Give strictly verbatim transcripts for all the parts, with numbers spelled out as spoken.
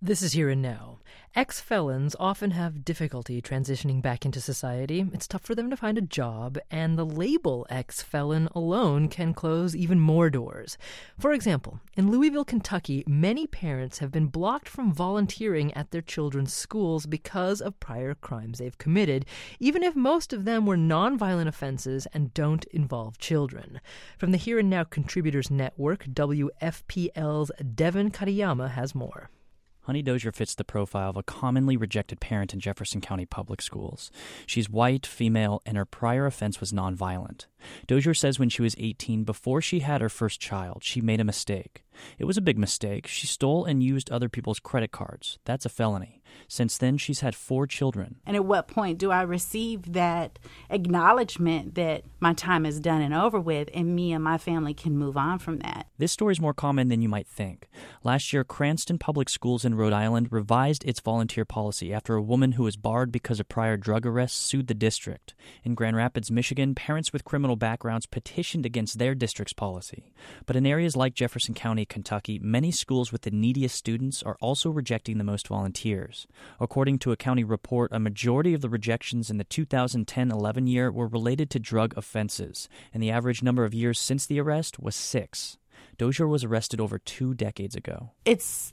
This is Here and Now. Ex-felons often have difficulty transitioning back into society. It's tough for them to find a job, and the label ex-felon alone can close even more doors. For example, in Louisville, Kentucky, many parents have been blocked from volunteering at their children's schools because of prior crimes they've committed, even if most of them were nonviolent offenses and don't involve children. From the Here and Now Contributors Network, W F P L's Devin Katayama has more. Honey Dozier fits the profile of a commonly rejected parent in Jefferson County Public Schools. She's white, female, and her prior offense was nonviolent. Dozier says when she was eighteen, before she had her first child, she made a mistake. It was a big mistake. She stole and used other people's credit cards. That's a felony. Since then, she's had four children. And at what point do I receive that acknowledgement that my time is done and over with, and me and my family can move on from that? This story is more common than you might think. Last year, Cranston Public Schools in Rhode Island revised its volunteer policy after a woman who was barred because of prior drug arrests sued the district. In Grand Rapids, Michigan, parents with criminal backgrounds petitioned against their district's policy. But in areas like Jefferson County, Kentucky, many schools with the neediest students are also rejecting the most volunteers. According to a county report, a majority of the rejections in the two thousand ten eleven year were related to drug offenses, and the average number of years since the arrest was six. Dozier was arrested over two decades ago. It's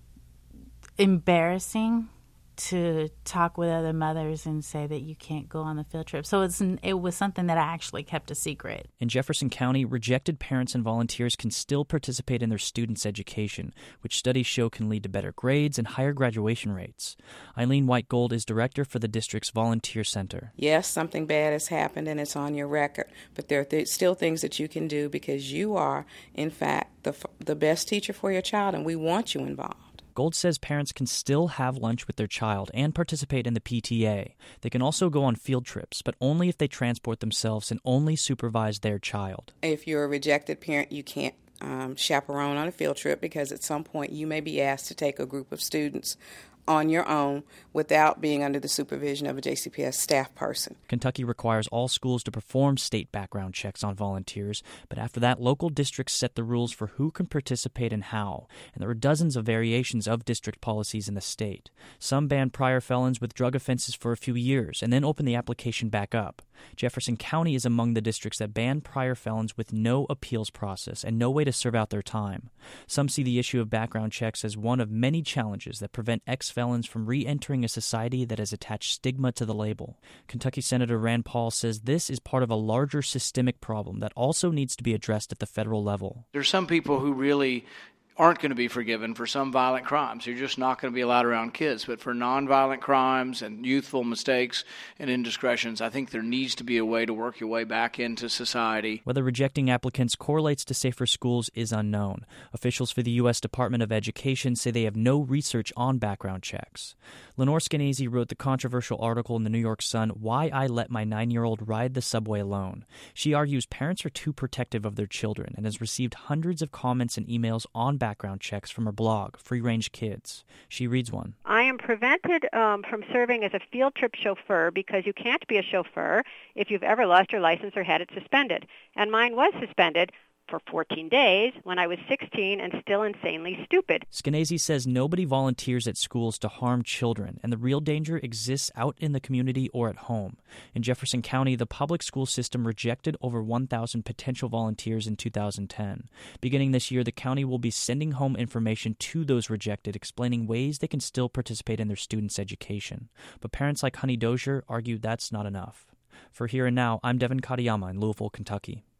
embarrassing to talk with other mothers and say that you can't go on the field trip. So it's it was something that I actually kept a secret. In Jefferson County, rejected parents and volunteers can still participate in their students' education, which studies show can lead to better grades and higher graduation rates. Eileen White-Gold is director for the district's Volunteer Center. Yes, something bad has happened and it's on your record, but there are th- still things that you can do because you are, in fact, the, f- the best teacher for your child, and we want you involved. Gold says parents can still have lunch with their child and participate in the P T A. They can also go on field trips, but only if they transport themselves and only supervise their child. If you're a rejected parent, you can't um, chaperone on a field trip because at some point you may be asked to take a group of students on your own without being under the supervision of a J C P S staff person. Kentucky requires all schools to perform state background checks on volunteers, but after that, local districts set the rules for who can participate and how, and there are dozens of variations of district policies in the state. Some ban prior felons with drug offenses for a few years and then open the application back up. Jefferson County is among the districts that ban prior felons with no appeals process and no way to serve out their time. Some see the issue of background checks as one of many challenges that prevent ex-felons from re-entering a society that has attached stigma to the label. Kentucky Senator Rand Paul says this is part of a larger systemic problem that also needs to be addressed at the federal level. There's some people who really aren't going to be forgiven for some violent crimes. You're just not going to be allowed around kids. But for nonviolent crimes and youthful mistakes and indiscretions, I think there needs to be a way to work your way back into society. Whether rejecting applicants correlates to safer schools is unknown. Officials for the U S Department of Education say they have no research on background checks. Lenore Skenazy wrote the controversial article in the New York Sun, Why I Let My Nine-Year-Old Ride the Subway Alone. She argues parents are too protective of their children and has received hundreds of comments and emails on background checks from her blog, Free Range Kids. She reads one. I am prevented um, from serving as a field trip chauffeur because you can't be a chauffeur if you've ever lost your license or had it suspended. And mine was suspended for fourteen days when I was sixteen and still insanely stupid. Skenazy says nobody volunteers at schools to harm children, and the real danger exists out in the community or at home. In Jefferson County, the public school system rejected over one thousand potential volunteers in two thousand ten. Beginning this year, the county will be sending home information to those rejected, explaining ways they can still participate in their students' education. But parents like Honey Dozier argue that's not enough. For Here and Now, I'm Devin Katayama in Louisville, Kentucky.